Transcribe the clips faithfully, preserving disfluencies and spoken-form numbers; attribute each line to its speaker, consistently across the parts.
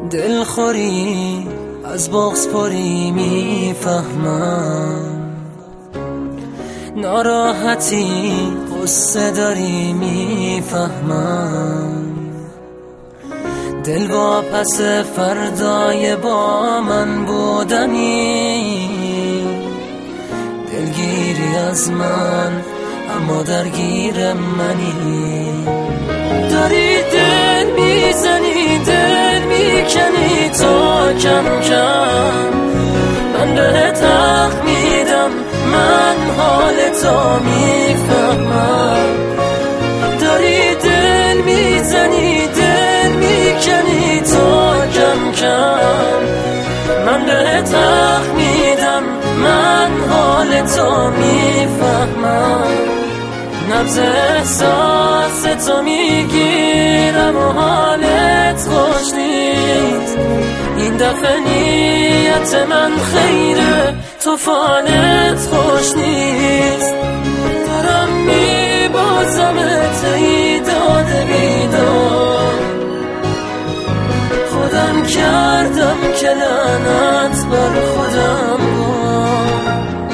Speaker 1: دلخوری از بغض پری میفهمم، ناراحتی قصه داری میفهمم، دل با پس فردای با من بودنی، دلگیری از من اما درگیر منی، داری دل میزنی دل میکنی تا کم کم، من بهت حق میدم من حالتو میفهمم، داری دل میزنی دل میکنی تا کم کم، من بهت حق میدم من حالتو میفهمم، نبض احساس تو میگیرم و حالت خوش نیست، این دفعه نیت من خیره تو فالت خوش نیست، دارم میبازمت ای داده بیدار، خودم کردم که لعنت بر خودم بود،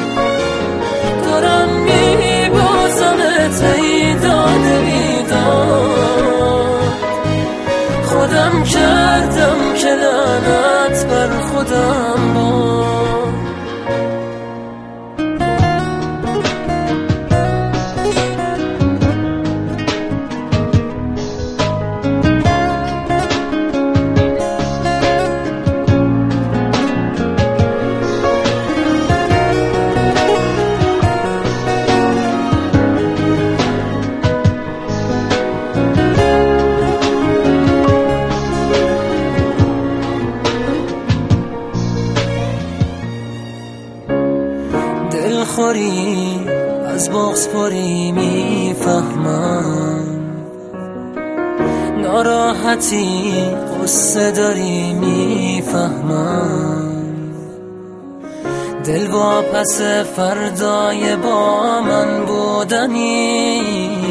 Speaker 1: دارم میبازمت ای داده بیدار، خودم کردم که لعنت بر خودم بود. دلخوری از بغض پری میفهمم، ناراحتی قصه داری میفهمم، دل با پس فردای با من بودنی،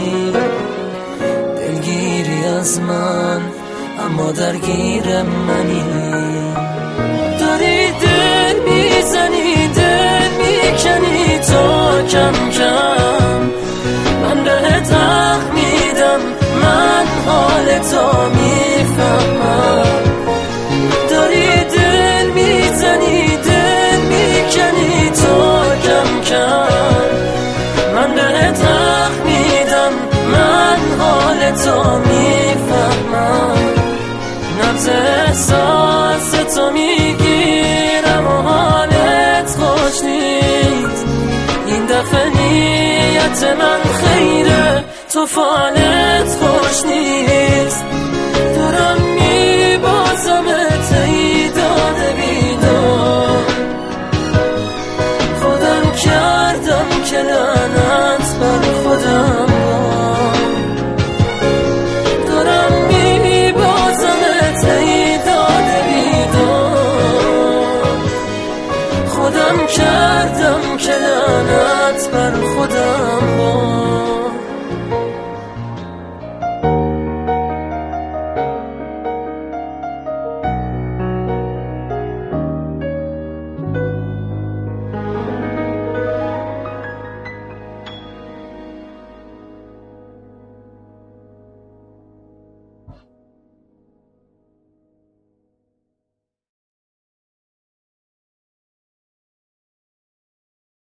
Speaker 1: دلگیری از من اما درگیر منی، داری دل میزنی دل میکنی تا کم کم، من بهت حق میدم من حالتو میفهمم، داری دل میزنی دل میکنی تا کم کم، من بهت حق میدم من حالتو میفهمم، نبض احساس تو میگیرم و حالت خوش نیست، این دفعه نیت من خیره تو فالت خوش نیست،